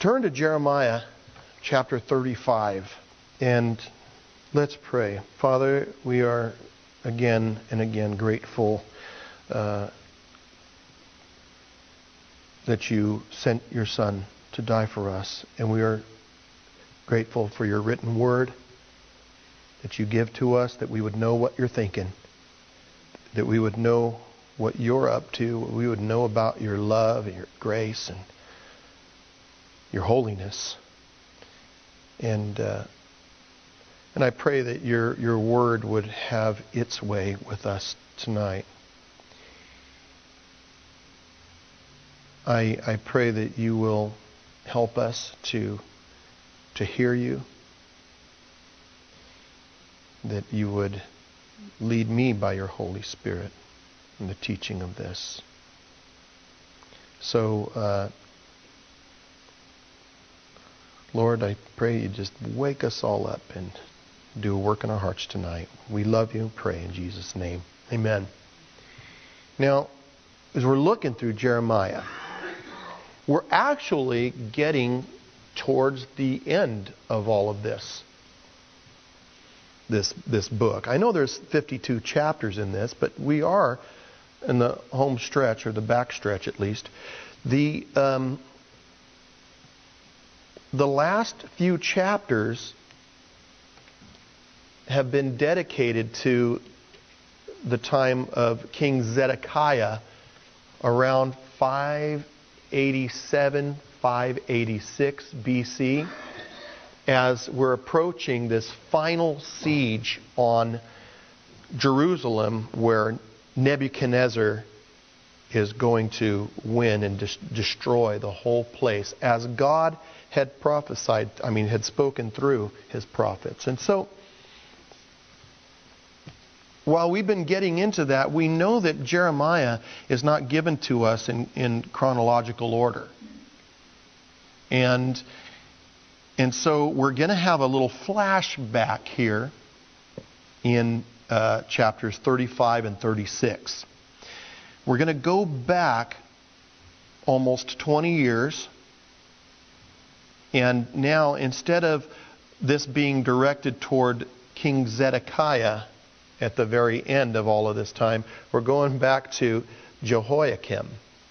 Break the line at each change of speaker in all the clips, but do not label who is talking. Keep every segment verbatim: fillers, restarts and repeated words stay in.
Turn to Jeremiah chapter thirty-five and let's pray. Father, we are again and again grateful uh, that you sent your Son to die for us. And we are grateful for your written word that you give to us, that we would know what you're thinking, that we would know what you're up to, we would know about your love and your grace and your holiness. And uh, and I pray that your your word would have its way with us tonight. I I pray that you will help us to to hear you, that you would lead me by your Holy Spirit in the teaching of this. So, uh, Lord, I pray you just wake us all up and do a work in our hearts tonight. We love you and pray in Jesus' name. Amen. Now, as we're looking through Jeremiah, we're actually getting towards the end of all of this. This this book. I know there's fifty-two chapters in this, but we are in the home stretch, or the back stretch at least. The um, the last few chapters have been dedicated to the time of King Zedekiah around five eighty-seven, five eighty-six B C, as we're approaching this final siege on Jerusalem, where Nebuchadnezzar is going to win and des- destroy the whole place, as God had prophesied, I mean, had spoken through his prophets. And so, while we've been getting into that, we know that Jeremiah is not given to us in, in chronological order. And And so we're going to have a little flashback here in uh, chapters thirty-five and thirty-six. We're going to go back almost twenty years. And now, instead of this being directed toward King Zedekiah at the very end of all of this time, we're going back to Jehoiakim.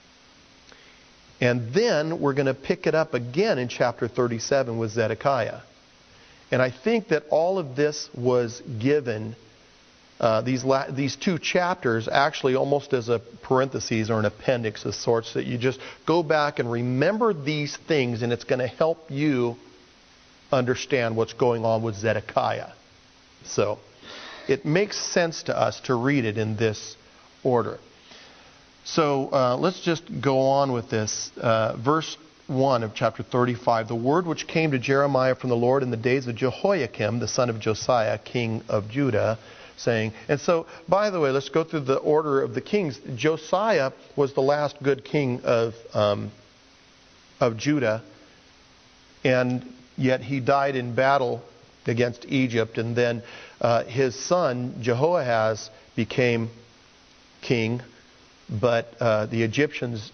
And then we're going to pick it up again in chapter thirty-seven with Zedekiah. And I think that all of this was given, uh, these la- these two chapters, actually almost as a parenthesis or an appendix of sorts, that you just go back and remember these things, and it's going to help you understand what's going on with Zedekiah. So it makes sense to us to read it in this order. So uh, let's just go on with this. Uh, verse one of chapter thirty-five. The word which came to Jeremiah from the Lord in the days of Jehoiakim, the son of Josiah, king of Judah, saying. And so, by the way, let's go through the order of the kings. Josiah was the last good king of um, of Judah, and yet he died in battle against Egypt. And then uh, his son Jehoahaz became king. But uh, the Egyptians,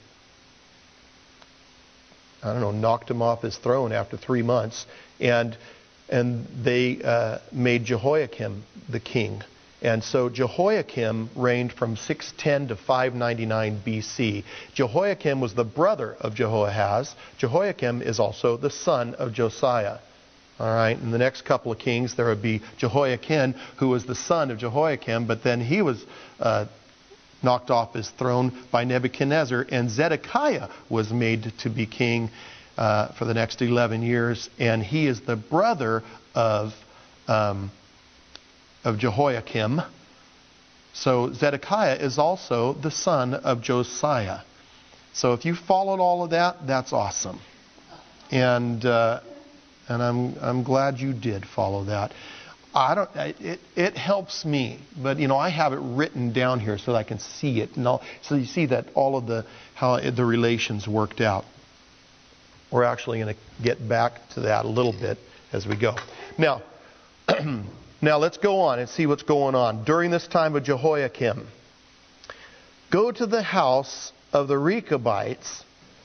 I don't know, knocked him off his throne after three months. And and they uh, made Jehoiakim the king. And so Jehoiakim reigned from six ten to five ninety-nine B C. Jehoiakim was the brother of Jehoahaz. Jehoiakim is also the son of Josiah. All right, in the next couple of kings, there would be Jehoiakim, who was the son of Jehoiakim, but then he was Uh, knocked off his throne by Nebuchadnezzar, and Zedekiah was made to be king uh, for the next eleven years, and he is the brother of um, of Jehoiakim. So Zedekiah is also the son of Josiah. So if you followed all of that, that's awesome, and uh, and I'm I'm glad you did follow that. I don't. It it helps me, but you know I have it written down here so that I can see it, and all, so you see that all of the how the relations worked out. We're actually going to get back to that a little bit as we go. Now, now let's go on and see what's going on during this time of Jehoiakim. Go to the house of the Rechabites,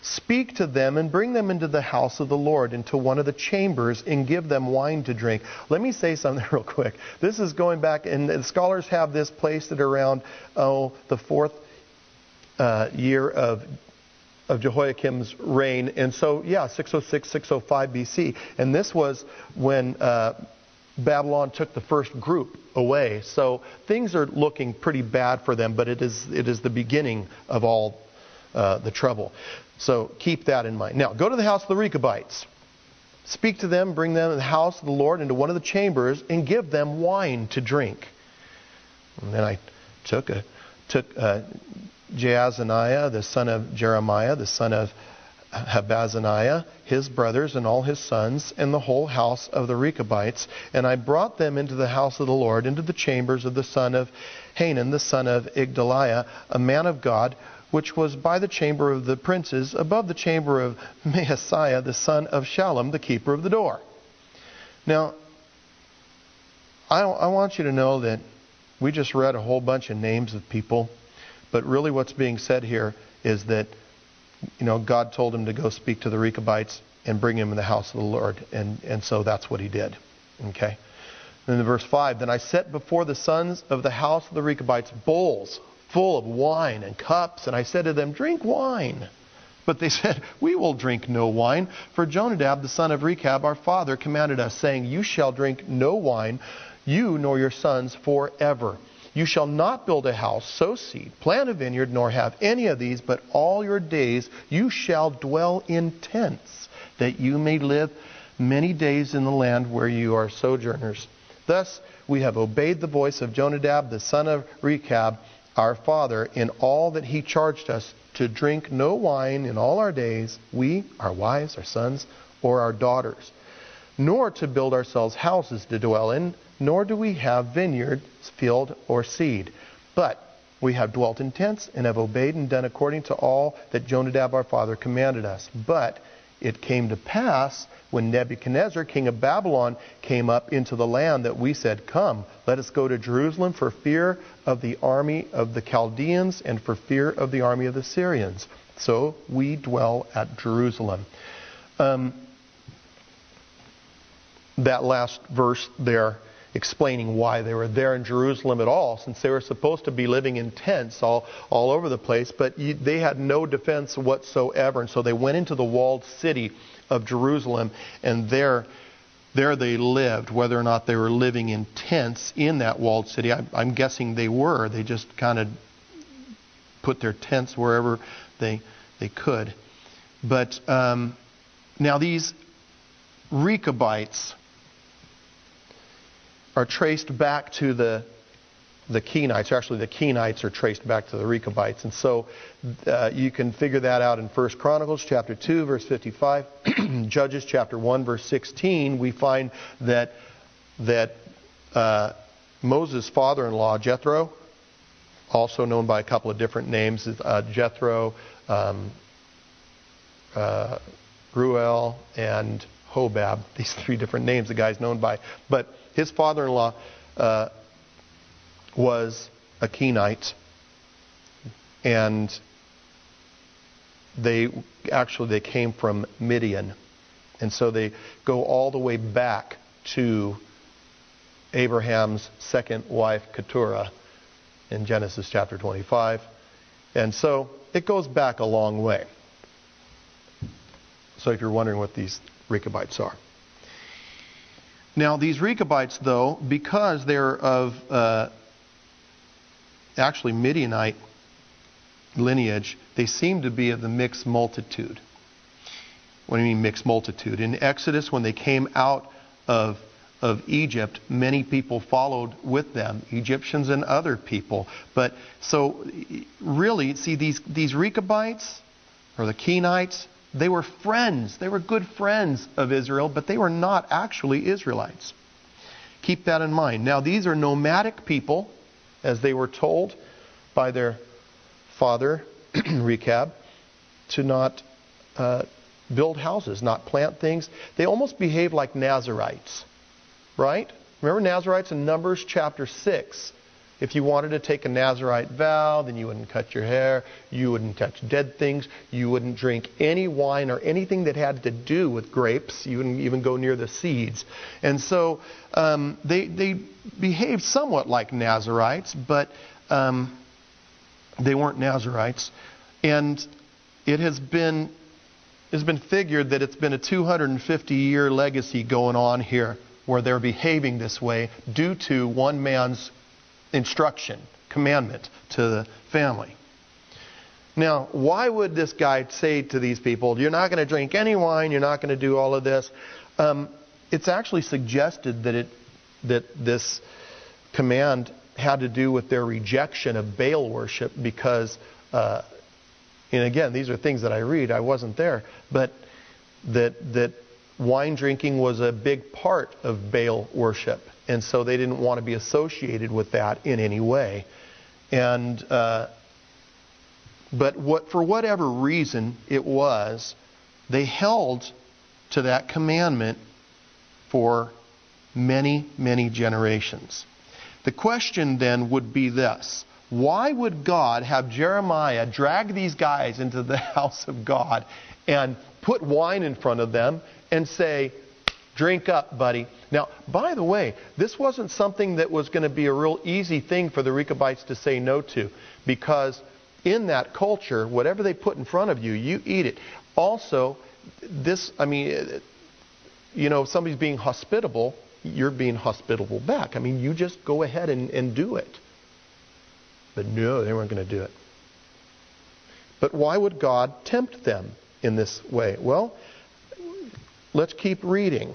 Speak to them and bring them into the house of the Lord, into one of the chambers, and give them wine to drink. Let me say something real quick. This is going back, and the scholars have this placed at around, oh, the fourth uh, year of of Jehoiakim's reign. And so, yeah, six oh six, six oh five B C. And this was when uh, Babylon took the first group away. So things are looking pretty bad for them, but it is it is the beginning of all uh, the trouble. So keep that in mind. Now, go to the house of the Rechabites. Speak to them, bring them to the house of the Lord into one of the chambers, and give them wine to drink. And then I took a took uh, Jaazaniah, the son of Jeremiah, the son of Habazaniah, his brothers and all his sons, and the whole house of the Rechabites, and I brought them into the house of the Lord, into the chambers of the son of Hanan, the son of Igdaliah, a man of God, which was by the chamber of the princes, above the chamber of Maaseiah, the son of Shallum, the keeper of the door. Now, I, I want you to know that we just read a whole bunch of names of people, but really what's being said here is that, you know, God told him to go speak to the Rechabites and bring him in the house of the Lord. And, and so that's what he did. Okay. Then in verse five, then I set before the sons of the house of the Rechabites bowls full of wine and cups. And I said to them, drink wine. But they said, we will drink no wine. For Jonadab, the son of Rechab, our father, commanded us, saying, you shall drink no wine, you nor your sons, forever. You shall not build a house, sow seed, plant a vineyard, nor have any of these, but all your days you shall dwell in tents, that you may live many days in the land where you are sojourners. Thus we have obeyed the voice of Jonadab, the son of Rechab, our father, in all that he charged us, to drink no wine in all our days, we, our wives, our sons, or our daughters, nor to build ourselves houses to dwell in, nor do we have vineyards, field, or seed. But we have dwelt in tents and have obeyed and done according to all that Jonadab our father commanded us. But it came to pass when Nebuchadnezzar, king of Babylon, came up into the land that we said, come, let us go to Jerusalem for fear of the army of the Chaldeans and for fear of the army of the Syrians. So we dwell at Jerusalem. Um, that last verse there, explaining why they were there in Jerusalem at all, since they were supposed to be living in tents all, all over the place, but you, they had no defense whatsoever, and so they went into the walled city of Jerusalem, and there, there they lived. Whether or not they were living in tents in that walled city, I, I'm guessing they were. They just kind of put their tents wherever they they could. But um, now these Rechabites are traced back to the the Kenites. Actually, the Kenites are traced back to the Rechabites. And so uh, you can figure that out in First Chronicles chapter two, verse fifty-five. Judges chapter one, verse sixteen. We find that, that uh, Moses' father-in-law, Jethro, also known by a couple of different names, uh, Jethro, um, uh, Ruel, and Hobab. These three different names the guy's known by. But his father-in-law uh, was a Kenite, and they actually they came from Midian, and so they go all the way back to Abraham's second wife Keturah in Genesis chapter twenty-five, and so it goes back a long way. So if you're wondering what these Rechabites are. Now, these Rechabites, though, because they're of uh, actually Midianite lineage, they seem to be of the mixed multitude. What do you mean mixed multitude? In Exodus, when they came out of, of Egypt, many people followed with them, Egyptians and other people. But so really, see, these, these Rechabites, or the Kenites, they were friends. They were good friends of Israel, but they were not actually Israelites. Keep that in mind. Now, these are nomadic people, as they were told by their father, Rechab, to not uh, build houses, not plant things. They almost behave like Nazarites, right? Remember Nazarites in Numbers chapter six? If you wanted to take a Nazirite vow, then you wouldn't cut your hair, you wouldn't touch dead things, you wouldn't drink any wine or anything that had to do with grapes. You wouldn't even go near the seeds. And so um, they, they behaved somewhat like Nazirites, but um, they weren't Nazirites. And it has been, it's been figured that it's been a two hundred fifty year legacy going on here where they're behaving this way due to one man's instruction, commandment to the family. Now, why would this guy say to these people, you're not going to drink any wine, you're not going to do all of this? Um, it's actually suggested that it that this command had to do with their rejection of Baal worship because, uh, and again, these are things that I read, I wasn't there, but that that wine drinking was a big part of Baal worship. And so they didn't want to be associated with that in any way. And uh, but what for whatever reason it was, they held to that commandment for many, many generations. The question then would be this: why would God have Jeremiah drag these guys into the house of God and put wine in front of them and say, drink up, buddy? Now, by the way, this wasn't something that was going to be a real easy thing for the Rechabites to say no to, because in that culture, whatever they put in front of you, you eat it. Also, this, I mean, you know, if somebody's being hospitable, you're being hospitable back. I mean, you just go ahead and, and do it. But no, they weren't going to do it. But why would God tempt them in this way? Well, let's keep reading.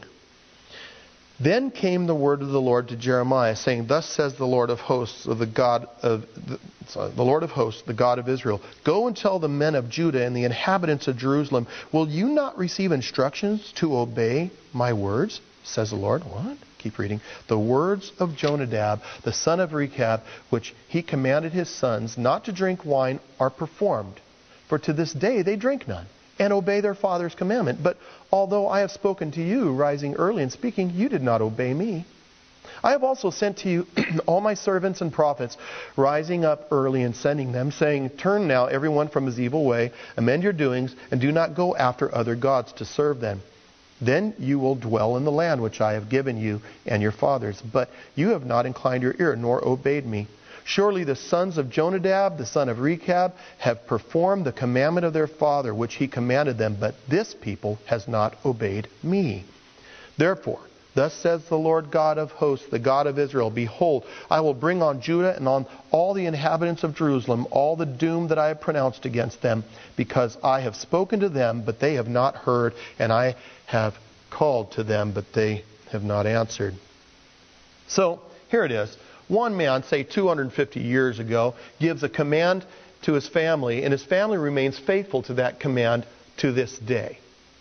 Then came the word of the Lord to Jeremiah, saying, thus says the Lord of hosts, of the God of the, sorry, the Lord of hosts, the God of Israel, go and tell the men of Judah and the inhabitants of Jerusalem, will you not receive instructions to obey my words? Says the Lord. What? Keep reading. The words of Jonadab, the son of Rechab, which he commanded his sons not to drink wine, are performed. For to this day they drink none, and obey their father's commandment. But although I have spoken to you, rising early and speaking, you did not obey me. I have also sent to you all my servants and prophets, rising up early and sending them, saying, turn now everyone from his evil way, amend your doings, and do not go after other gods to serve them. Then you will dwell in the land which I have given you and your fathers. But you have not inclined your ear, nor obeyed me. Surely the sons of Jonadab, the son of Rechab, have performed the commandment of their father, which he commanded them, but this people has not obeyed me. Therefore, thus says the Lord God of hosts, the God of Israel, behold, I will bring on Judah and on all the inhabitants of Jerusalem all the doom that I have pronounced against them, because I have spoken to them, but they have not heard, and I have called to them, but they have not answered. So, here it is. One man, say two hundred fifty years ago, gives a command to his family, and his family remains faithful to that command to this day.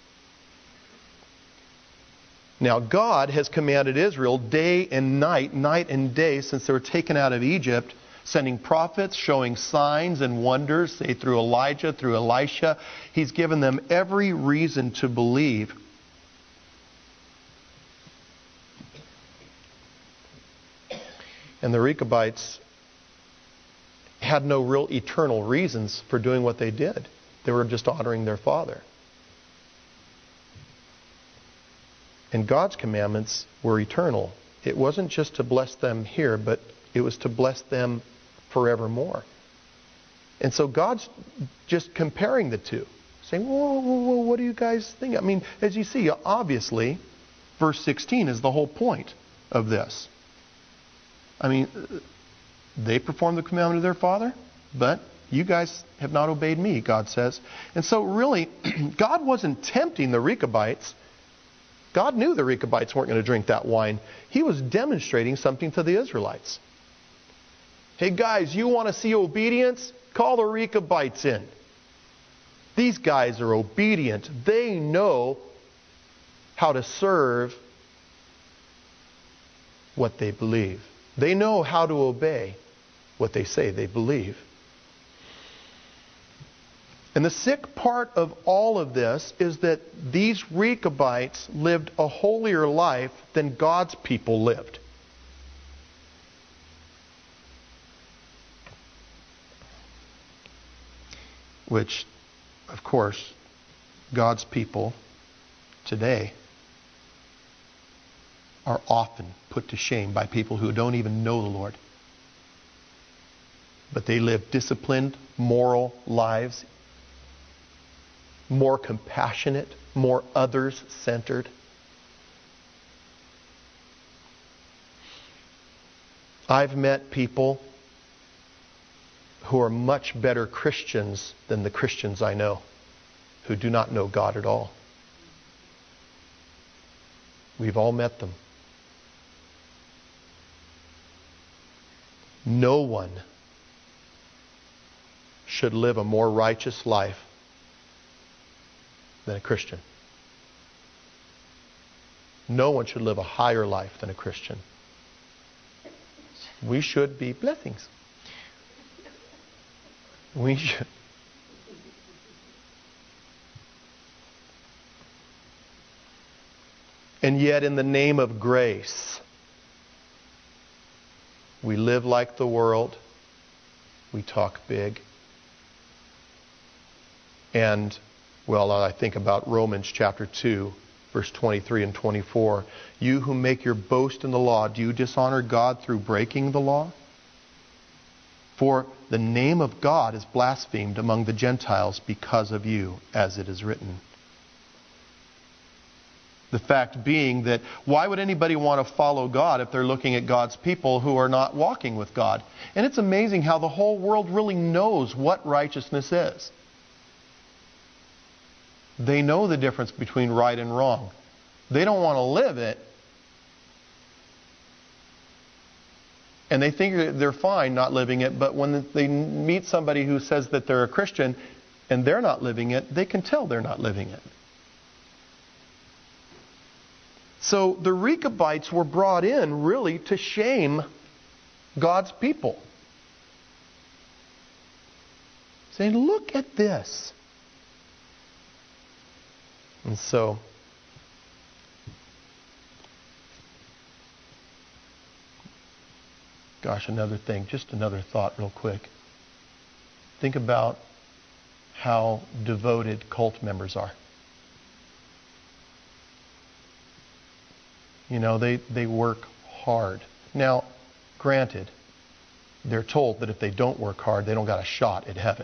Now, God has commanded Israel day and night, night and day, since they were taken out of Egypt, sending prophets, showing signs and wonders, say through Elijah, through Elisha. He's given them every reason to believe. And the Rechabites had no real eternal reasons for doing what they did. They were just honoring their father. And God's commandments were eternal. It wasn't just to bless them here, but it was to bless them forevermore. And so God's just comparing the two, saying, whoa, whoa, whoa, what do you guys think? I mean, as you see, obviously, verse sixteen is the whole point of this. I mean, they performed the commandment of their father, but you guys have not obeyed me, God says. And so really, God wasn't tempting the Rechabites. God knew the Rechabites weren't going to drink that wine. He was demonstrating something to the Israelites. Hey guys, you want to see obedience? Call the Rechabites in. These guys are obedient. They know how to serve what they believe. They know how to obey what they say they believe. And the sick part of all of this is that these Rechabites lived a holier life than God's people lived. which, of course, God's people today are often put to shame by people who don't even know the Lord. But they live disciplined, moral lives, more compassionate, more others-centered. I've met people who are much better Christians than the Christians I know, who do not know God at all. We've all met them. No one should live a more righteous life than a Christian. No one should live a higher life than a Christian. We should be blessings. We should. And yet, in the name of grace, we live like the world. We talk big. And, well, I think about Romans chapter two, verse twenty-three and twenty-four. You who make your boast in the law, do you dishonor God through breaking the law? For the name of God is blasphemed among the Gentiles because of you, as it is written. The fact being that why would anybody want to follow God if they're looking at God's people who are not walking with God? And it's amazing how the whole world really knows what righteousness is. They know the difference between right and wrong. They don't want to live it. And they think they're fine not living it, but when they meet somebody who says that they're a Christian and they're not living it, they can tell they're not living it. So the Rechabites were brought in really to shame God's people. Saying, look at this. And so, gosh, another thing, just another thought real quick. Think about how devoted cult members are. You know, they, they work hard. Now, granted, they're told that if they don't work hard, they don't got a shot at heaven.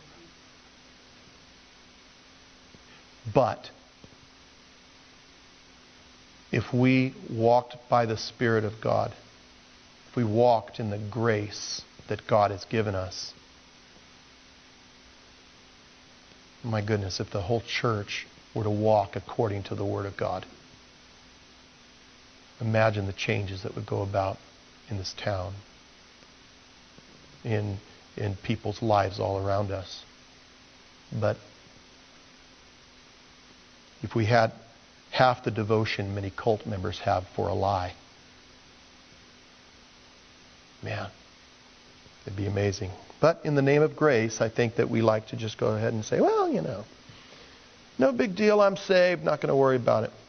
But if we walked by the Spirit of God, if we walked in the grace that God has given us, my goodness, if the whole church were to walk according to the Word of God, imagine the changes that would go about in this town, in in people's lives all around us. But if we had half the devotion many cult members have for a lie, man, it'd be amazing. But in the name of grace, I think that we like to just go ahead and say, well, you know, no big deal, I'm saved, not going to worry about it.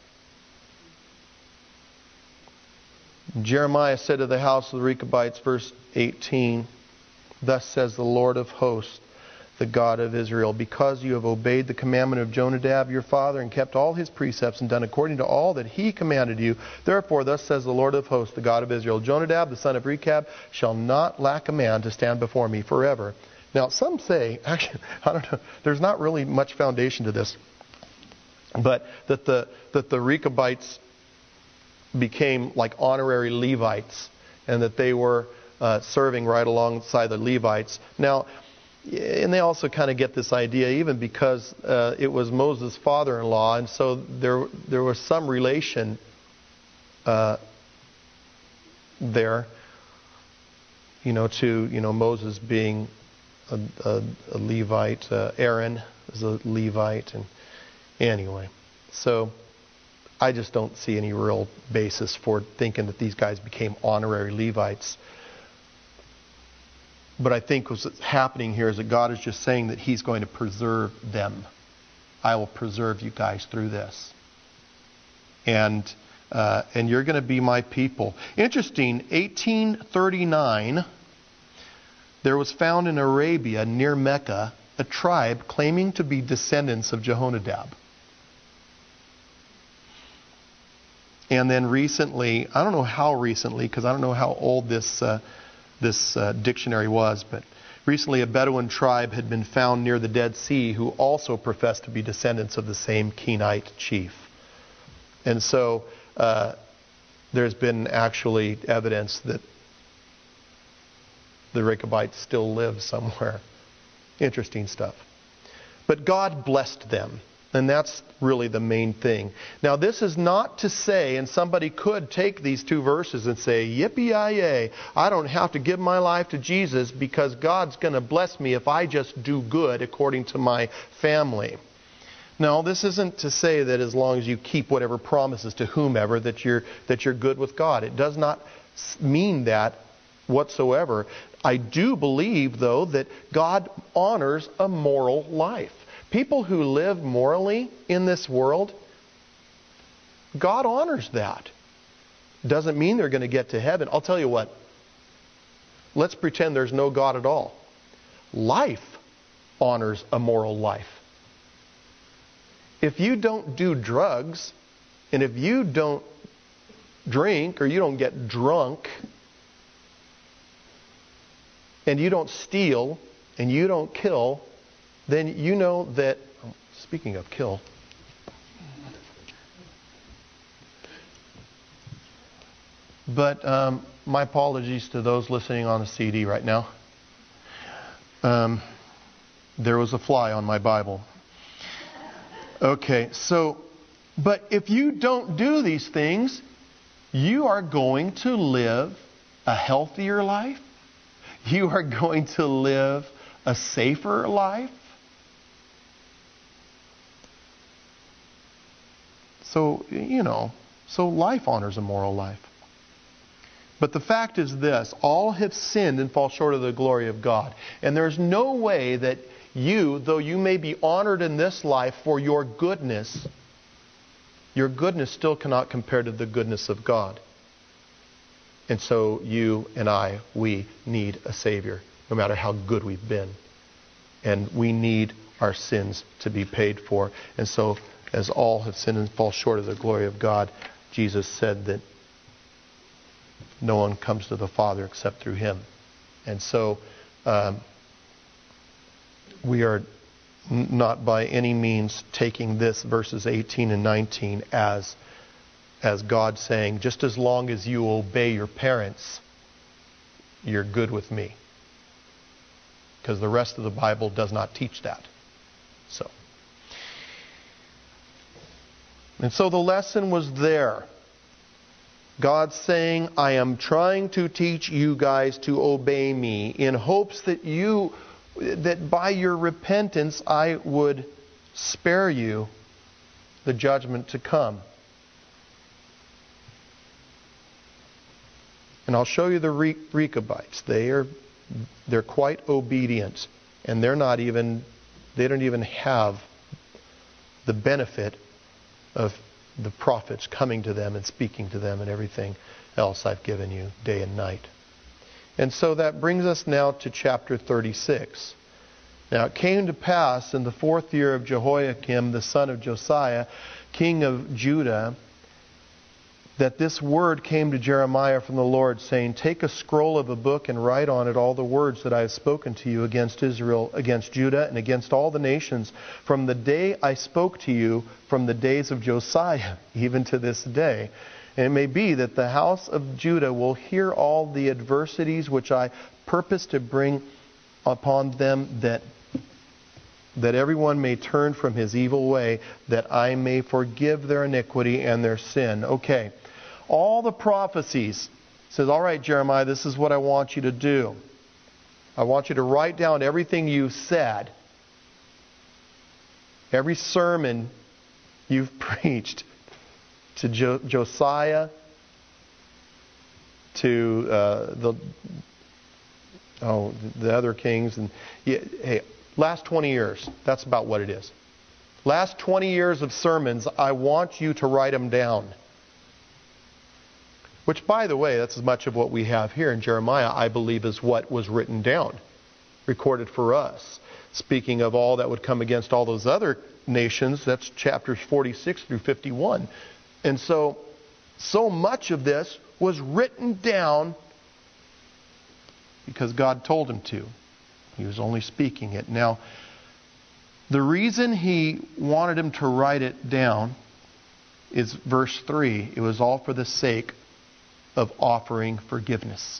Jeremiah said to the house of the Rechabites, verse eighteen, thus says the Lord of hosts, the God of Israel, because you have obeyed the commandment of Jonadab your father and kept all his precepts and done according to all that he commanded you, therefore thus says the Lord of hosts, the God of Israel, Jonadab the son of Rechab shall not lack a man to stand before me forever. Now some say, actually, I don't know, there's not really much foundation to this, but that the that the Rechabites became like honorary Levites, and that they were uh, serving right alongside the Levites. Now, and they also kind of get this idea, even because uh, it was Moses' father-in-law, and so there there was some relation uh, there, you know, to you know Moses being a, a, a Levite, uh, Aaron is a Levite, and anyway, so I just don't see any real basis for thinking that these guys became honorary Levites. But I think what's happening here is that God is just saying that He's going to preserve them. I will preserve you guys through this. And uh, and you're going to be my people. Interesting, eighteen thirty-nine, there was found in Arabia near Mecca a a tribe claiming to be descendants of Jehonadab. And then recently, I don't know how recently, because I don't know how old this uh, this uh, dictionary was, but recently a Bedouin tribe had been found near the Dead Sea who also professed to be descendants of the same Kenite chief. And so uh, there's been actually evidence that the Rechabites still live somewhere. Interesting stuff. But God blessed them. And that's really the main thing. Now, this is not to say, and somebody could take these two verses and say, yippee-yi-yay, I don't have to give my life to Jesus because God's going to bless me if I just do good according to my family. No, this isn't to say that as long as you keep whatever promises to whomever that you're that you're good with God. It does not mean that whatsoever. I do believe, though, that God honors a moral life. People who live morally in this world, God honors that. Doesn't mean they're going to get to heaven. I'll tell you what. Let's pretend there's no God at all. Life honors a moral life. If you don't do drugs, and if you don't drink or you don't get drunk, and you don't steal, and you don't kill, then you know that, speaking of kill, but um, my apologies to those listening on the C D right now. Um, there was a fly on my Bible. Okay, so, but if you don't do these things, you are going to live a healthier life. You are going to live a safer life. So, you know, so life honors a moral life. But the fact is this, all have sinned and fall short of the glory of God. And there's no way that you, though you may be honored in this life for your goodness, your goodness still cannot compare to the goodness of God. And so you and I, we need a Savior, no matter how good we've been. And we need our sins to be paid for. And so, as all have sinned and fall short of the glory of God, Jesus said that no one comes to the Father except through Him. And so um, we are n- not by any means taking this verses eighteen and nineteen as, as God saying, just as long as you obey your parents, you're good with me. Because the rest of the Bible does not teach that. So. And so the lesson was there. God saying, I am trying to teach you guys to obey me in hopes that you, that by your repentance I would spare you the judgment to come. And I'll show you the Re- Rechabites. They are, they're quite obedient, and they're not even, they don't even have the benefit of the prophets coming to them and speaking to them and everything else I've given you day and night. And so that brings us now to chapter thirty-six. Now it came to pass in the fourth year of Jehoiakim, the son of Josiah, king of Judah, that this word came to Jeremiah from the Lord, saying, take a scroll of a book and write on it all the words that I have spoken to you against Israel, against Judah, and against all the nations, from the day I spoke to you, from the days of Josiah, even to this day. And it may be that the house of Judah will hear all the adversities which I purpose to bring upon them, that that everyone may turn from his evil way, that I may forgive their iniquity and their sin. Okay. All the prophecies says, all right, Jeremiah, this is what I want you to do. I want you to write down everything you've said. Every sermon you've preached to jo- Josiah, to uh, the oh the other kings, and yeah, hey, last twenty years. That's about what it is. Last twenty years of sermons. I want you to write them down. Which, by the way, that's as much of what we have here in Jeremiah, I believe, is what was written down, recorded for us. speaking of all that would come against all those other nations. That's chapters forty-six through fifty-one. And so, so much of this was written down because God told him to. He was only speaking it. Now, the reason he wanted him to write it down is verse three. It was all for the sake of offering forgiveness.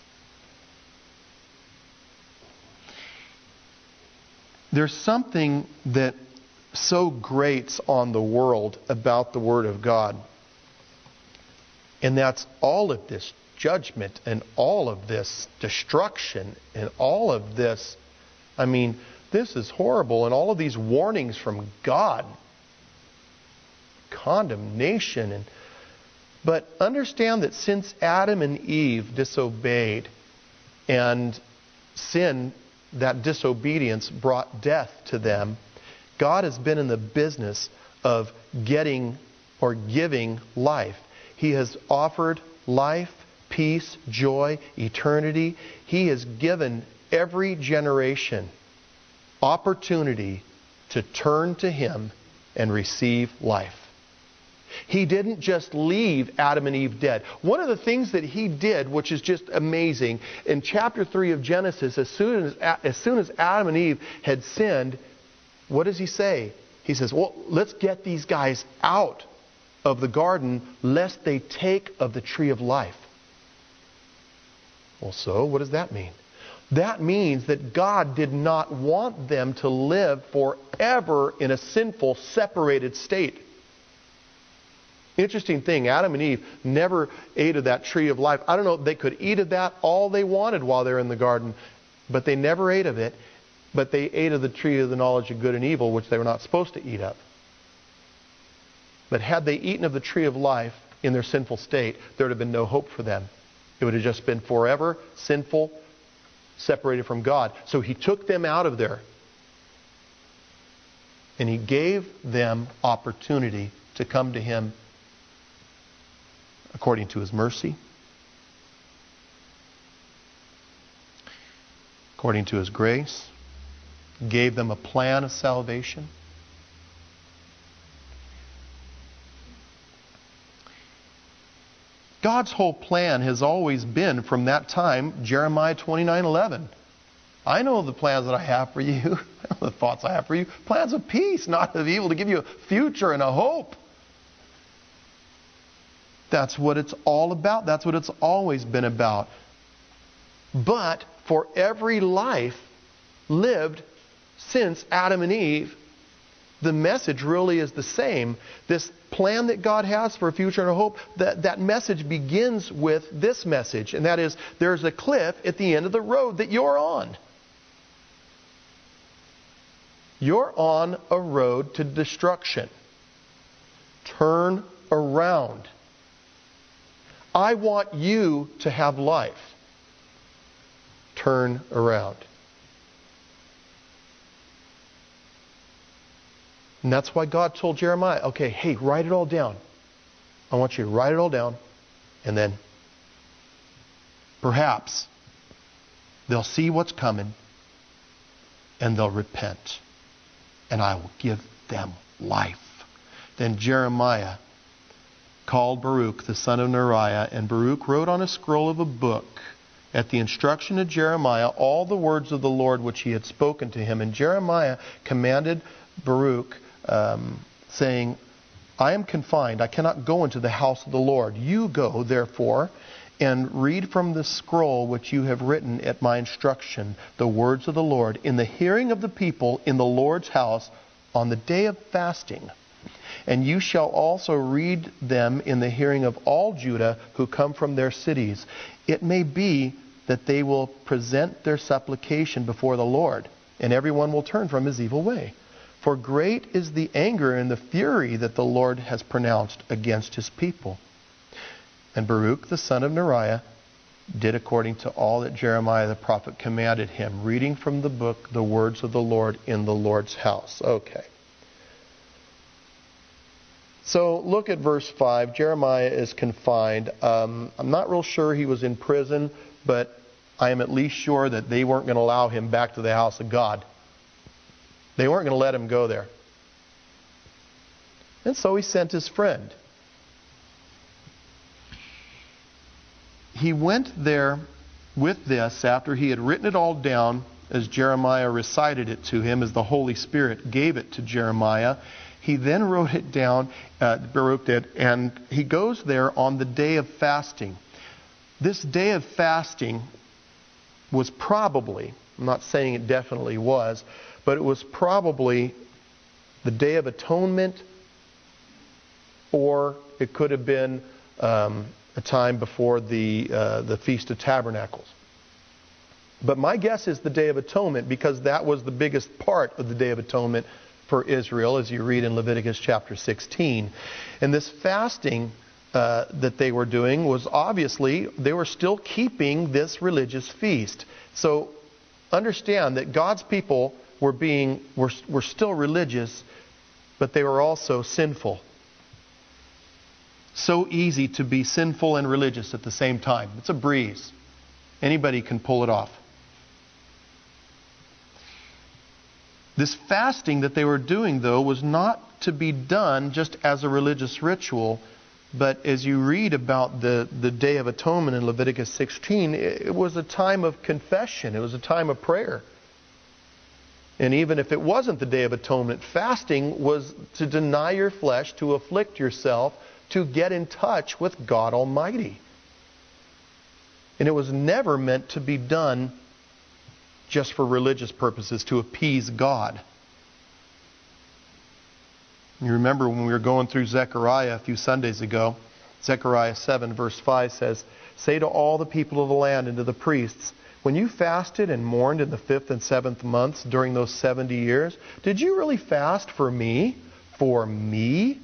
There's something that so grates on the world about the Word of God. And that's all of this judgment and all of this destruction and all of this. I mean, this is horrible. And all of these warnings from God. Condemnation. And but understand that since Adam and Eve disobeyed and sin, that disobedience brought death to them, God has been in the business of getting or giving life. He has offered life, peace, joy, eternity. He has given every generation opportunity to turn to Him and receive life. He didn't just leave Adam and Eve dead. One of the things that He did, which is just amazing, in chapter three of Genesis, as soon as, as soon as Adam and Eve had sinned, what does He say? He says, well, let's get these guys out of the garden lest they take of the tree of life. Well, so what does that mean? That means that God did not want them to live forever in a sinful, separated state. Interesting thing, Adam and Eve never ate of that tree of life. I don't know, they could eat of that all they wanted while they were in the garden, but they never ate of it. But they ate of the tree of the knowledge of good and evil, which they were not supposed to eat of. But had they eaten of the tree of life in their sinful state, there would have been no hope for them. It would have just been forever sinful, separated from God. So He took them out of there. And He gave them opportunity to come to Him according to His mercy, according to His grace, gave them a plan of salvation. God's whole plan has always been, from that time, Jeremiah twenty-nine eleven. I know the plans that I have for you. I know the thoughts I have for you. Plans of peace, not of evil, to give you a future and a hope. That's what it's all about. That's what it's always been about. But for every life lived since Adam and Eve, the message really is the same. This plan that God has for a future and a hope, that, that message begins with this message. And that is, there's a cliff at the end of the road that you're on. You're on a road to destruction. Turn around. I want you to have life. Turn around. And that's why God told Jeremiah, okay, hey, write it all down. I want you to write it all down. And then perhaps they'll see what's coming and they'll repent. And I will give them life. Then Jeremiah called Baruch, the son of Neriah, and Baruch wrote on a scroll of a book at the instruction of Jeremiah all the words of the Lord which He had spoken to him. And Jeremiah commanded Baruch, um, saying, I am confined. I cannot go into the house of the Lord. You go, therefore, and read from the scroll which you have written at my instruction the words of the Lord in the hearing of the people in the Lord's house on the day of fasting. And you shall also read them in the hearing of all Judah who come from their cities. It may be that they will present their supplication before the Lord, and everyone will turn from his evil way. For great is the anger and the fury that the Lord has pronounced against His people. And Baruch, the son of Neriah, did according to all that Jeremiah the prophet commanded him, reading from the book the words of the Lord in the Lord's house. Okay. So look at verse five. Jeremiah is confined. Um, I'm not real sure he was in prison, but I am at least sure that they weren't going to allow him back to the house of God. They weren't going to let him go there. And so he sent his friend. He went there with this after he had written it all down as Jeremiah recited it to him, as the Holy Spirit gave it to Jeremiah. He then wrote it down, uh, Baruch did, and he goes there on the day of fasting. This day of fasting was probably, I'm not saying it definitely was, but it was probably the Day of Atonement, or it could have been um, a time before the uh, the Feast of Tabernacles. But my guess is the Day of Atonement, because that was the biggest part of the Day of Atonement for Israel, as you read in Leviticus chapter sixteen. And this fasting uh, that they were doing was obviously, they were still keeping this religious feast. So understand that God's people were being were, were still religious, but they were also sinful. So easy to be sinful and religious at the same time. It's a breeze. Anybody can pull it off. This fasting that they were doing, though, was not to be done just as a religious ritual, but as you read about the, the Day of Atonement in Leviticus sixteen, it was a time of confession. It was a time of prayer. And even if it wasn't the Day of Atonement, fasting was to deny your flesh, to afflict yourself, to get in touch with God Almighty. And it was never meant to be done just for religious purposes, to appease God. You remember when we were going through Zechariah a few Sundays ago, Zechariah seven verse five says, "Say to all the people of the land and to the priests, when you fasted and mourned in the fifth and seventh months during those seventy years, did you really fast for me? For me?"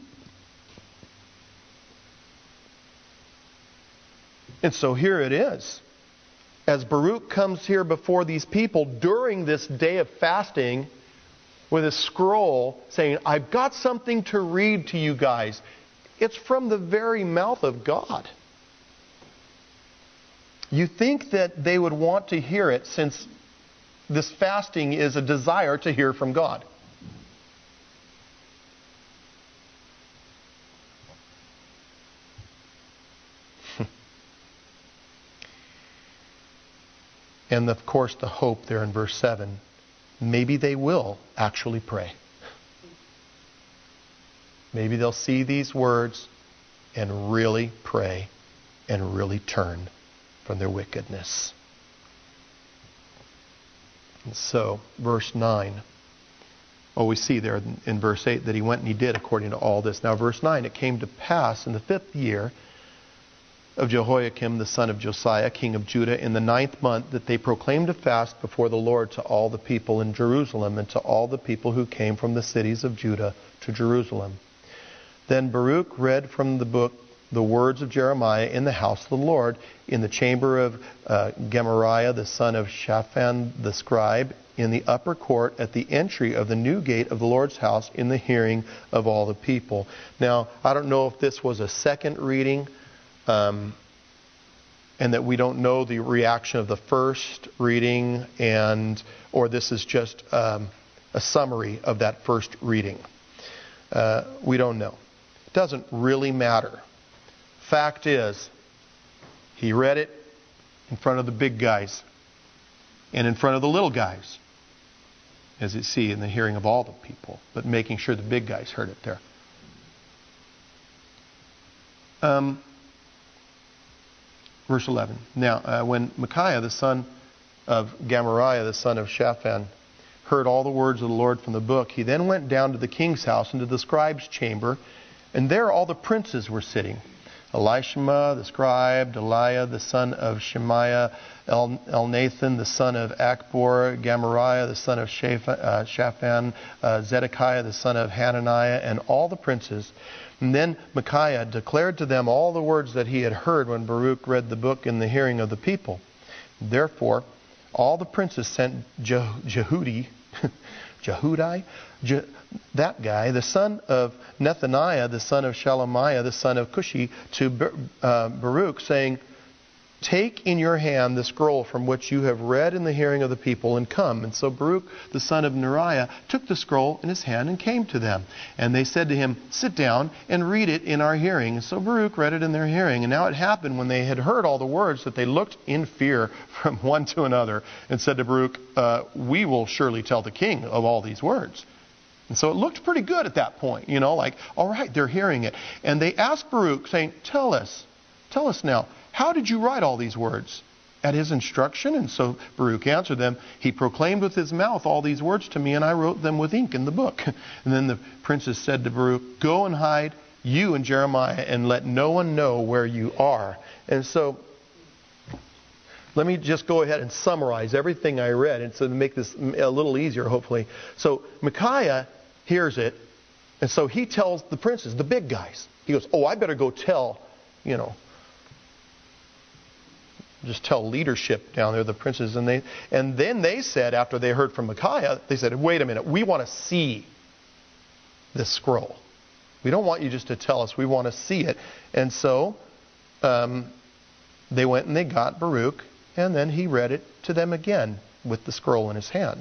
And so here it is. As Baruch comes here before these people during this day of fasting with a scroll saying, "I've got something to read to you guys." It's from the very mouth of God. You think that they would want to hear it, since this fasting is a desire to hear from God. And of course the hope there in verse seven, maybe they will actually pray. Maybe they'll see these words and really pray and really turn from their wickedness. And so, verse nine. Oh, we see there in, in verse eight that he went and he did according to all this. Now verse nine, "It came to pass in the fifth year of Jehoiakim the son of Josiah, king of Judah, in the ninth month, that they proclaimed a fast before the Lord to all the people in Jerusalem, and to all the people who came from the cities of Judah to Jerusalem. Then Baruch read from the book the words of Jeremiah in the house of the Lord, in the chamber of uh, Gemariah the son of Shaphan the scribe, in the upper court at the entry of the new gate of the Lord's house, in the hearing of all the people." Now, I don't know if this was a second reading, Um, and that we don't know the reaction of the first reading, and or this is just um, a summary of that first reading. Uh, we don't know. It doesn't really matter. Fact is, he read it in front of the big guys and in front of the little guys, as you see in the hearing of all the people, but making sure the big guys heard it there. Um. Verse eleven. Now, uh, when Micaiah, the son of Gemariah, the son of Shaphan, heard all the words of the Lord from the book, he then went down to the king's house, into the scribe's chamber, and there all the princes were sitting. Elishama, the scribe, Delaiah, the son of Shemaiah, El- Elnathan, the son of Akbor, Gemariah, the son of Shaphan, uh, Shaphan uh, Zedekiah, the son of Hananiah, and all the princes. And then Micaiah declared to them all the words that he had heard when Baruch read the book in the hearing of the people. Therefore, all the princes sent Je- Jehudi, Jehudi, Je- that guy, the son of Nethaniah, the son of Shelemiah, the son of Cushi, to uh, Baruch, saying, take in your hand the scroll from which you have read in the hearing of the people, and come. And so Baruch, the son of Neriah, took the scroll in his hand and came to them. And they said to him, sit down and read it in our hearing. And so Baruch read it in their hearing. And now it happened, when they had heard all the words, that they looked in fear from one to another and said to Baruch, uh, we will surely tell the king of all these words. And so it looked pretty good at that point, you know, like, all right, they're hearing it. And they asked Baruch, saying, tell us, tell us now, how did you write all these words? At his instruction? And so Baruch answered them, he proclaimed with his mouth all these words to me, and I wrote them with ink in the book. And then the princes said to Baruch, go and hide, you and Jeremiah, and let no one know where you are. And so let me just go ahead and summarize everything I read, and so to make this a little easier, hopefully. So Micaiah hears it, and so he tells the princes, the big guys. He goes, oh, I better go tell, you know, just tell leadership down there, the princes. And they, and then they said, after they heard from Micaiah, they said, wait a minute, we want to see this scroll. We don't want you just to tell us, we want to see it. And so um, they went and they got Baruch, and then he read it to them again with the scroll in his hand.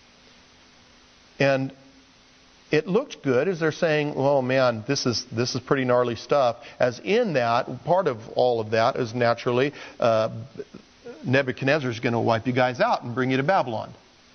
And it looked good, as they're saying, oh man, this is this is pretty gnarly stuff. As in that, part of all of that is naturally uh, Nebuchadnezzar is going to wipe you guys out and bring you to Babylon.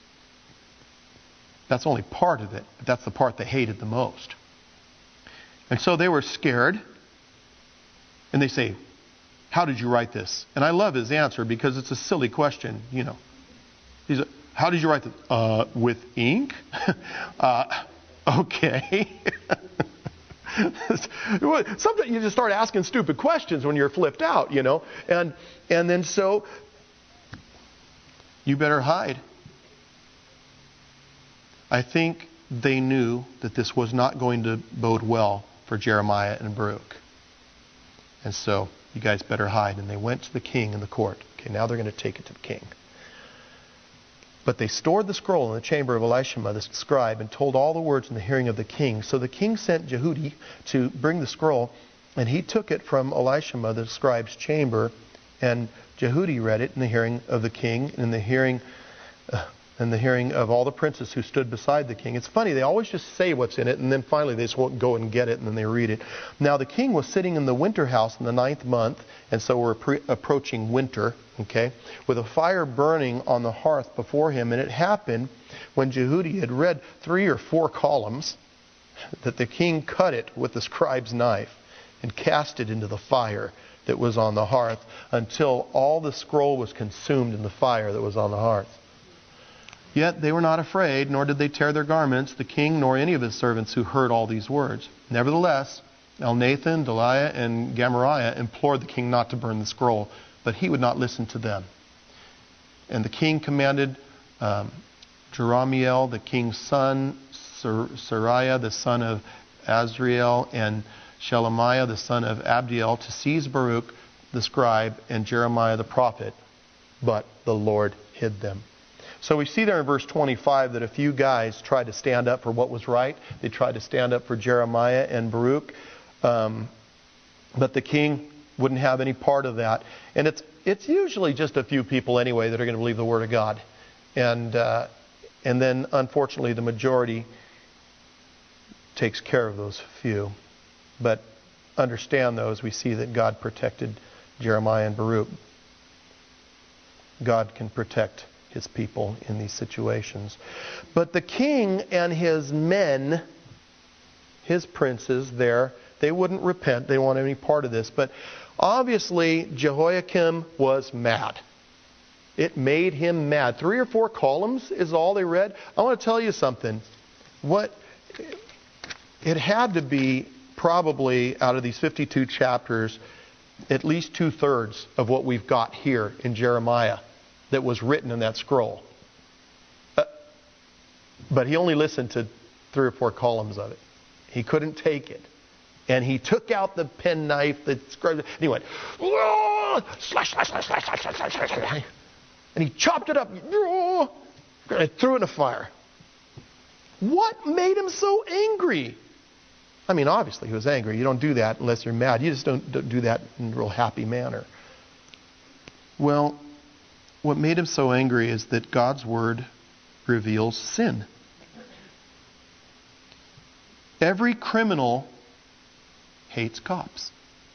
That's only part of it, but that's the part they hated the most. And so they were scared, and they say, how did you write this? And I love his answer, because it's a silly question, you know. He's like, how did you write this? Uh, with ink? uh, Okay. Sometimes you just start asking stupid questions when you're flipped out, you know. And and then so you better hide. I think they knew that this was not going to bode well for Jeremiah and Baruch. And so you guys better hide. And they went to the king in the court. Okay, now they're going to take it to the king. But they stored the scroll in the chamber of Elishama the scribe, and told all the words in the hearing of the king. So the king sent Jehudi to bring the scroll, and he took it from Elishama the scribe's chamber, and Jehudi read it in the hearing of the king, and in the hearing, uh, in the hearing of all the princes who stood beside the king. It's funny, they always just say what's in it, and then finally they just won't go and get it, and then they read it. Now the king was sitting in the winter house in the ninth month, and so we're pre- approaching winter, okay, with a fire burning on the hearth before him. And it happened, when Jehudi had read three or four columns, that the king cut it with the scribe's knife and cast it into the fire that was on the hearth, until all the scroll was consumed in the fire that was on the hearth. Yet they were not afraid, nor did they tear their garments, the king nor any of his servants who heard all these words. Nevertheless, Elnathan, Delaiah, and Gamariah implored the king not to burn the scroll, but he would not listen to them. And the king commanded um, Jerahmeel, the king's son, Ser- Seraiah, the son of Azriel, and Shelemiah, the son of Abdiel, to seize Baruch, the scribe, and Jeremiah, the prophet. But the Lord hid them. So we see there in verse twenty-five that a few guys tried to stand up for what was right. They tried to stand up for Jeremiah and Baruch. Um, but the king wouldn't have any part of that. And it's it's usually just a few people anyway that are going to believe the Word of God. And, uh, and then, unfortunately, the majority takes care of those few. But understand, though, as we see that God protected Jeremiah and Baruch. God can protect His people in these situations. But the king and his men, his princes there, they wouldn't repent. They didn't want any part of this. But obviously, Jehoiakim was mad. It made him mad. Three or four columns is all they read. I want to tell you something. What it had to be, probably out of these fifty-two chapters, at least two-thirds of what we've got here in Jeremiah that was written in that scroll. Uh, but he only listened to three or four columns of it. He couldn't take it. And he took out the penknife, the scribe, and he went, slash, slash, slash, slash, slash, slash, slash, slash. And he chopped it up, and threw it in a fire. What made him so angry? I mean, obviously he was angry. You don't do that unless you're mad. You just don't, don't do that in a real happy manner. Well, what made him so angry is that God's word reveals sin. Every criminal hates cops.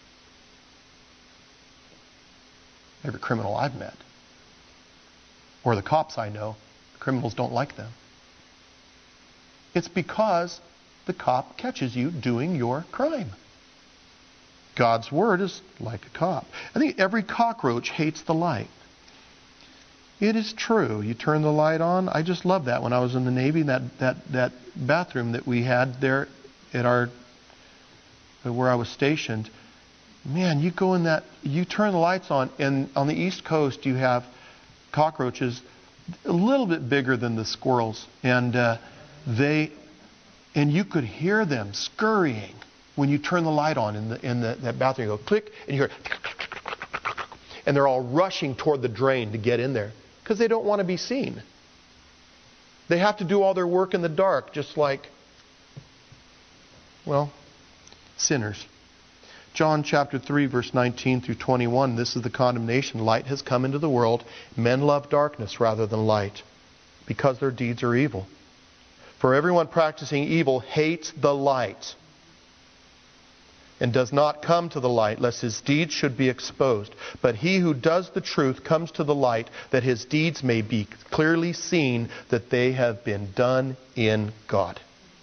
Every criminal I've met, or the cops I know, the criminals don't like them. It's because the cop catches you doing your crime. God's word is like a cop. I think every cockroach hates the light. It is true. You turn the light on. I just love that. When I was in the Navy, that that that bathroom that we had there at our where I was stationed, man, you go in that, you turn the lights on, and on the East Coast you have cockroaches a little bit bigger than the squirrels, and uh, they and you could hear them scurrying when you turn the light on in the in the, that bathroom. You go click, and you hear, and they're all rushing toward the drain to get in there because they don't want to be seen. They have to do all their work in the dark, just like, well, sinners. John chapter three, verse nineteen through twenty-one, this is the condemnation. Light has come into the world. Men love darkness rather than light, because their deeds are evil. For everyone practicing evil hates the light, and does not come to the light, lest his deeds should be exposed. But he who does the truth comes to the light, that his deeds may be clearly seen, that they have been done in God.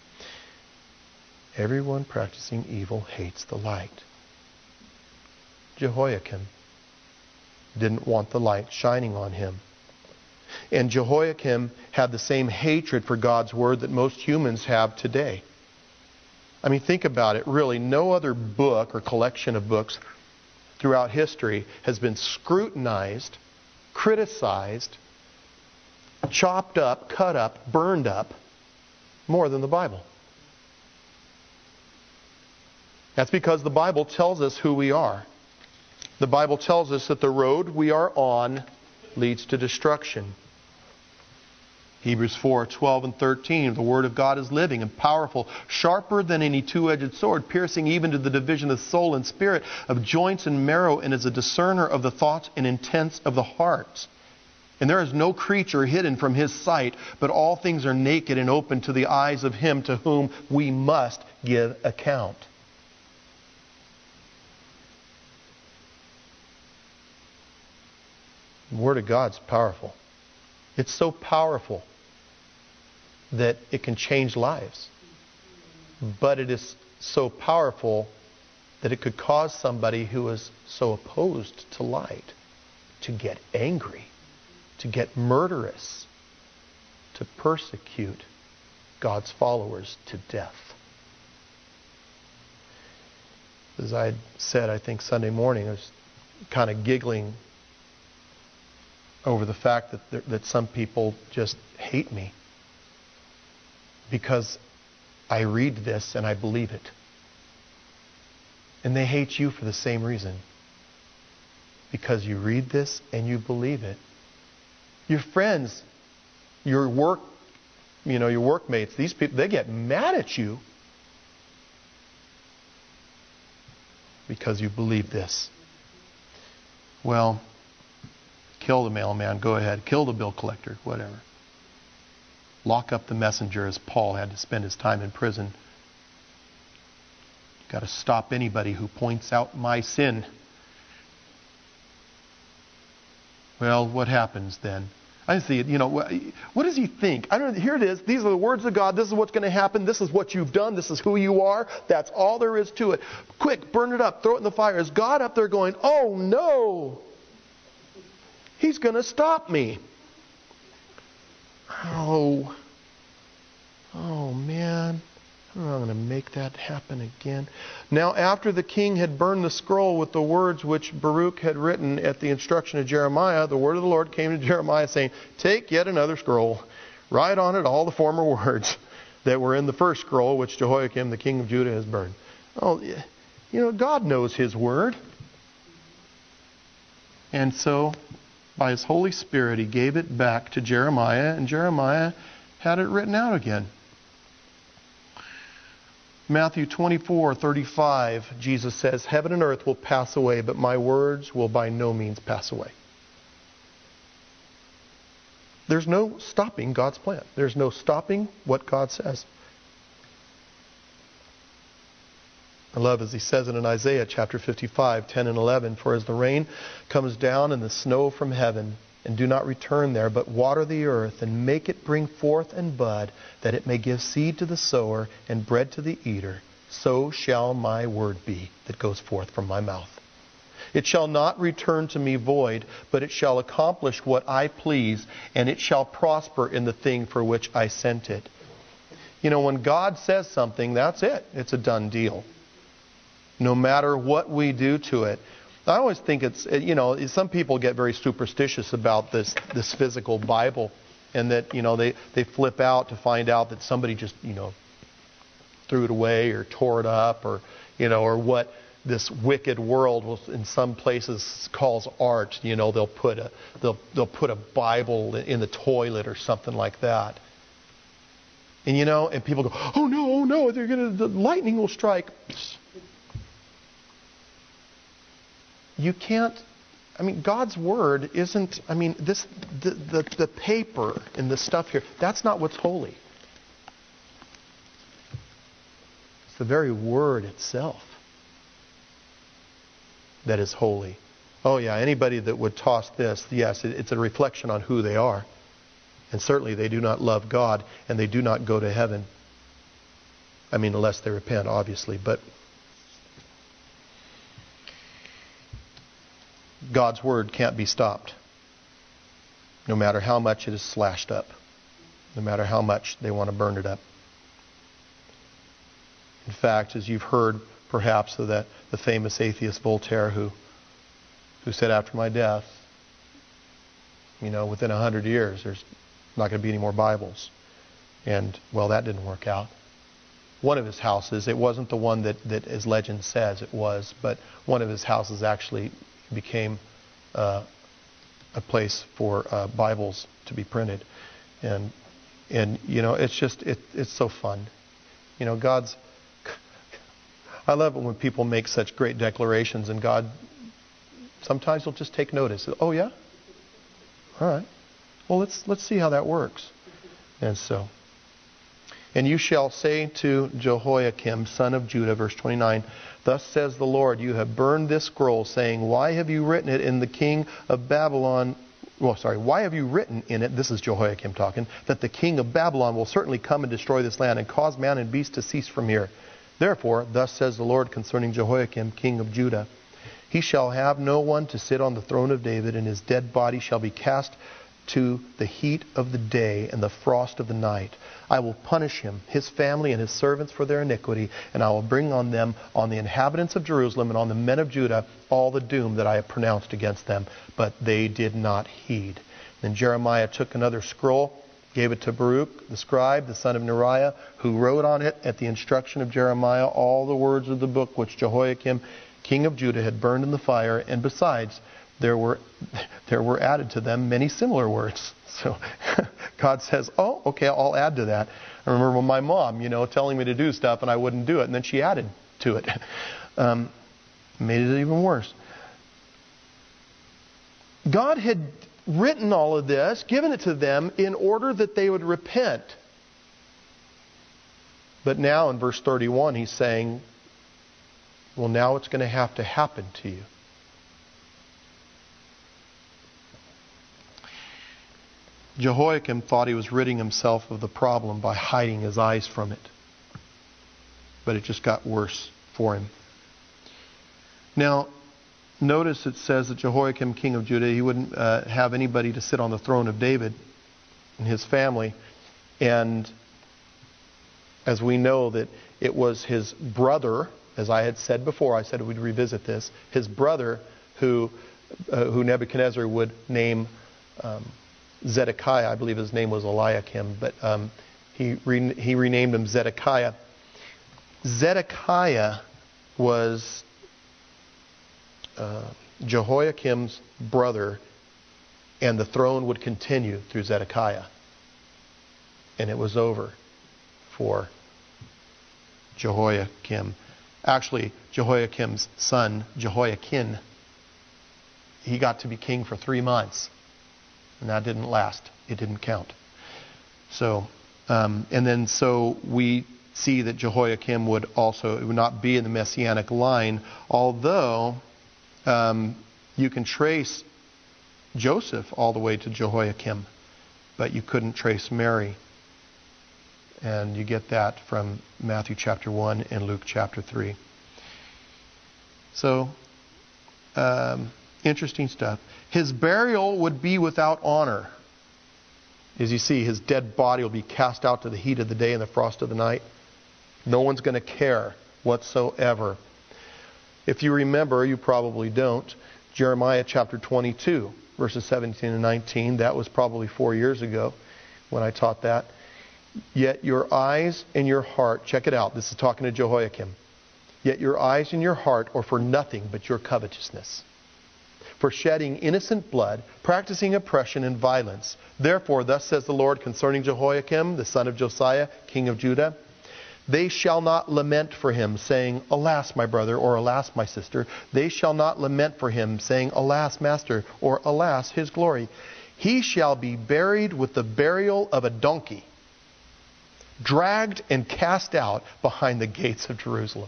Everyone practicing evil hates the light. Jehoiakim didn't want the light shining on him. And Jehoiakim had the same hatred for God's word that most humans have today. I mean, think about it, really. No other book or collection of books throughout history has been scrutinized, criticized, chopped up, cut up, burned up more than the Bible. That's because the Bible tells us who we are. The Bible tells us that the road we are on leads to destruction. Hebrews four, twelve and thirteen, the Word of God is living and powerful, sharper than any two-edged sword, piercing even to the division of soul and spirit, of joints and marrow, and is a discerner of the thoughts and intents of the heart. And there is no creature hidden from His sight, but all things are naked and open to the eyes of Him to whom we must give account. The Word of God's powerful. It's so powerful that it can change lives. But it is so powerful that it could cause somebody who is so opposed to light to get angry, to get murderous, to persecute God's followers to death. As I said, I think Sunday morning, I was kind of giggling over the fact that there, that some people just hate me because I read this and I believe it. And they hate you for the same reason. Because you read this and you believe it. Your friends, your work, you know, your workmates, these people, they get mad at you because you believe this. Well, kill the mailman, go ahead. Kill the bill collector, whatever. Lock up the messenger, as Paul had to spend his time in prison. You've got to stop anybody who points out my sin. Well, what happens then? I see it, you know, what does he think? I don't know, here it is. These are the words of God. This is what's going to happen. This is what you've done. This is who you are. That's all there is to it. Quick, burn it up. Throw it in the fire. Is God up there going, oh no, He's going to stop me? Oh, oh man, I'm not going to make that happen again. Now, after the king had burned the scroll with the words which Baruch had written at the instruction of Jeremiah, the word of the Lord came to Jeremiah saying, take yet another scroll, write on it all the former words that were in the first scroll which Jehoiakim, the king of Judah, has burned. Oh, you know, God knows His word. And so, by His Holy Spirit, He gave it back to Jeremiah, and Jeremiah had it written out again. Matthew twenty-four thirty-five, Jesus says, heaven and earth will pass away, but my words will by no means pass away. There's no stopping God's plan. There's no stopping what God says. I love as he says it in Isaiah chapter fifty-five, ten and eleven, for as the rain comes down and the snow from heaven, and do not return there, but water the earth, and make it bring forth and bud, that it may give seed to the sower and bread to the eater, so shall my word be that goes forth from my mouth. It shall not return to me void, but it shall accomplish what I please, and it shall prosper in the thing for which I sent it. You know, when God says something, that's it. It's a done deal. No matter what we do to it. I always think it's, you know, some people get very superstitious about this this physical Bible, and that, you know, they, they flip out to find out that somebody just, you know, threw it away or tore it up, or, you know, or what this wicked world will, in some places, calls art. You know, they'll put a they'll they'll put a Bible in the toilet or something like that. And you know, and people go, "Oh no, oh no, they're gonna the lightning will strike." You can't. I mean, God's word isn't. I mean, this the the, the paper and the stuff here. That's not what's holy. It's the very word itself that is holy. Oh yeah, anybody that would toss this, yes, it's a reflection on who they are. And certainly they do not love God, and they do not go to heaven. I mean, unless they repent, obviously. But God's word can't be stopped, no matter how much it is slashed up, no matter how much they want to burn it up. In fact, as you've heard perhaps of that the famous atheist Voltaire, who who said, after my death, you know, within a hundred years, there's not going to be any more Bibles. And, well, that didn't work out. One of his houses, it wasn't the one that, that as legend says it was, but one of his houses actually became uh, a place for uh, Bibles to be printed. And, and you know, it's just, it, it's so fun. You know, God's, I love it when people make such great declarations, and God sometimes will just take notice. Oh, yeah? All right. Well, let's let's see how that works. And so, and you shall say to Jehoiakim, son of Judah, verse twenty-nine, thus says the Lord, you have burned this scroll, saying, why have you written it in the king of Babylon? Well, sorry, why have you written in it, this is Jehoiakim talking, that the king of Babylon will certainly come and destroy this land and cause man and beast to cease from here. Therefore, thus says the Lord concerning Jehoiakim, king of Judah, he shall have no one to sit on the throne of David, and his dead body shall be cast to the heat of the day and the frost of the night. I will punish him, his family, and his servants for their iniquity, and I will bring on them, on the inhabitants of Jerusalem, and on the men of Judah, all the doom that I have pronounced against them. But they did not heed. Then Jeremiah took another scroll, gave it to Baruch, the scribe, the son of Neriah, who wrote on it at the instruction of Jeremiah all the words of the book which Jehoiakim, king of Judah, had burned in the fire, and besides, there were there were added to them many similar words. So God says, oh, okay, I'll add to that. I remember my mom, you know, telling me to do stuff, and I wouldn't do it, and then she added to it. Um, made it even worse. God had written all of this, given it to them in order that they would repent. But now in verse thirty-one, he's saying, well, now it's going to have to happen to you. Jehoiakim thought he was ridding himself of the problem by hiding his eyes from it. But it just got worse for him. Now, notice it says that Jehoiakim, king of Judah, he wouldn't uh, have anybody to sit on the throne of David and his family. And as we know that it was his brother, as I had said before, I said we'd revisit this, his brother who, uh, who Nebuchadnezzar would name um, Zedekiah. I believe his name was Eliakim, but um, he, re- he renamed him Zedekiah. Zedekiah was uh, Jehoiakim's brother, and the throne would continue through Zedekiah. And it was over for Jehoiakim. Actually, Jehoiakim's son, Jehoiakim, he got to be king for three months. And that didn't last. It didn't count. So, um, and then so we see that Jehoiakim would also, it would not be in the Messianic line, although um, you can trace Joseph all the way to Jehoiakim, but you couldn't trace Mary. And you get that from Matthew chapter one and Luke chapter three. So, um, interesting stuff. His burial would be without honor. As you see, his dead body will be cast out to the heat of the day and the frost of the night. No one's going to care whatsoever. If you remember, you probably don't, Jeremiah chapter twenty-two, verses seventeen and nineteen. That was probably four years ago when I taught that. Yet your eyes and your heart, check it out, this is talking to Jehoiakim. Yet your eyes and your heart are for nothing but your covetousness, for shedding innocent blood, practicing oppression and violence. Therefore, thus says the Lord concerning Jehoiakim, the son of Josiah, king of Judah, they shall not lament for him, saying, alas, my brother, or alas, my sister. They shall not lament for him, saying, alas, master, or alas, his glory. He shall be buried with the burial of a donkey, dragged and cast out behind the gates of Jerusalem.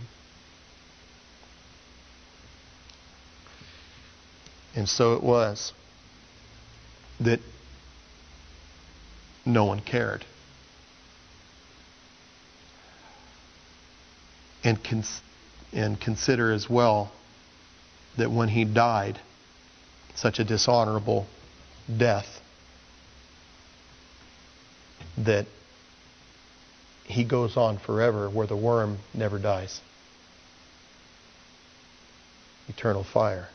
And so it was that no one cared. And, cons- and consider as well that when he died, such a dishonorable death, that he goes on forever where the worm never dies. Eternal fire.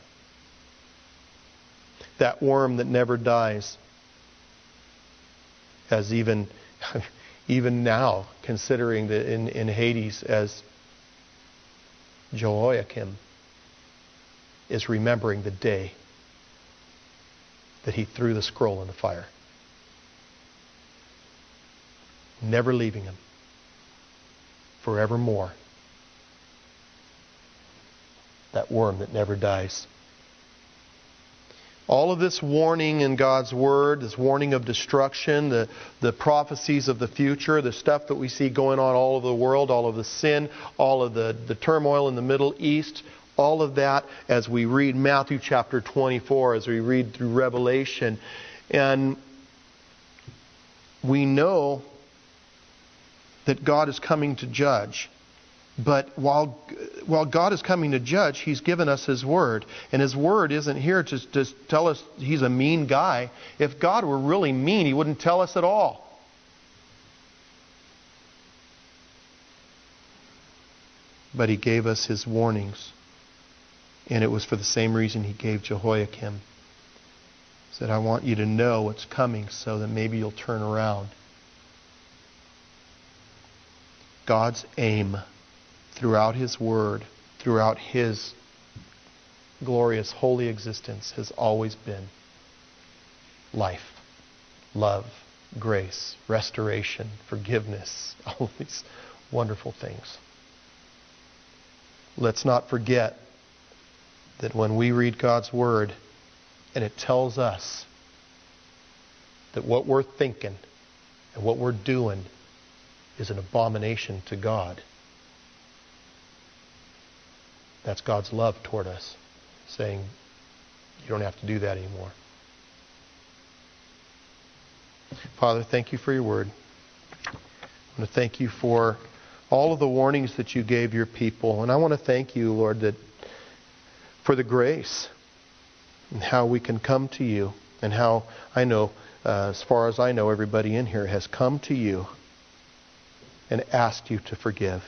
That worm that never dies has even, even now, considering that in, in Hades as Jehoiakim is remembering the day that he threw the scroll in the fire. Never leaving him. Forevermore. That worm that never dies. All of this warning in God's Word, this warning of destruction, the, the prophecies of the future, the stuff that we see going on all over the world, all of the sin, all of the, the turmoil in the Middle East, all of that as we read Matthew chapter twenty-four, as we read through Revelation. And we know that God is coming to judge. But while while God is coming to judge, He's given us His Word. And His Word isn't here to just tell us He's a mean guy. If God were really mean, He wouldn't tell us at all. But He gave us His warnings. And it was for the same reason He gave Jehoiakim. He said, I want you to know what's coming so that maybe you'll turn around. God's aim throughout His Word, throughout His glorious holy existence has always been life, love, grace, restoration, forgiveness, all of these wonderful things. Let's not forget that when we read God's Word and it tells us that what we're thinking and what we're doing is an abomination to God, that's God's love toward us, saying, you don't have to do that anymore. Father, thank you for your word. I want to thank you for all of the warnings that you gave your people. And I want to thank you, Lord, that for the grace and how we can come to you, and how I know, uh, as far as I know, everybody in here has come to you and asked you to forgive.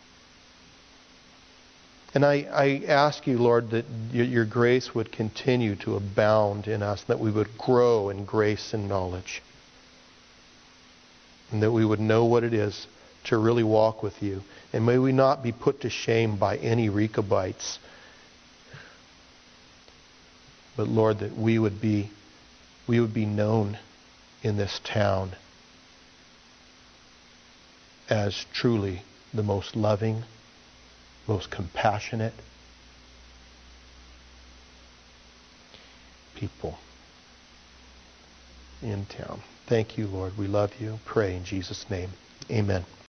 And I, I ask you, Lord, that your grace would continue to abound in us, that we would grow in grace and knowledge, and that we would know what it is to really walk with you. And may we not be put to shame by any Rechabites, but Lord, that we would be, we would be known in this town as truly the most loving, most compassionate people. in town. Thank you, Lord. We love you. Pray in Jesus' name. Amen.